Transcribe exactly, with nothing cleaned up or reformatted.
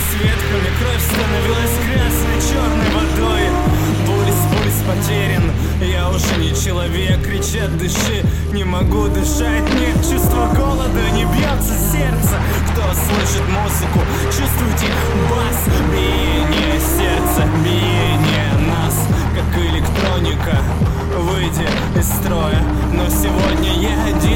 ветками, кровь становилась грязной черной водой. Пульс, пульс потерян, я уже не человек. Кричат, дыши, не могу дышать. Нет чувства голода, не бьется сердце. Кто слышит музыку, чувствуйте бас. Биение сердца, биение нас, как электроника. Выйди из строя, но сегодня я один.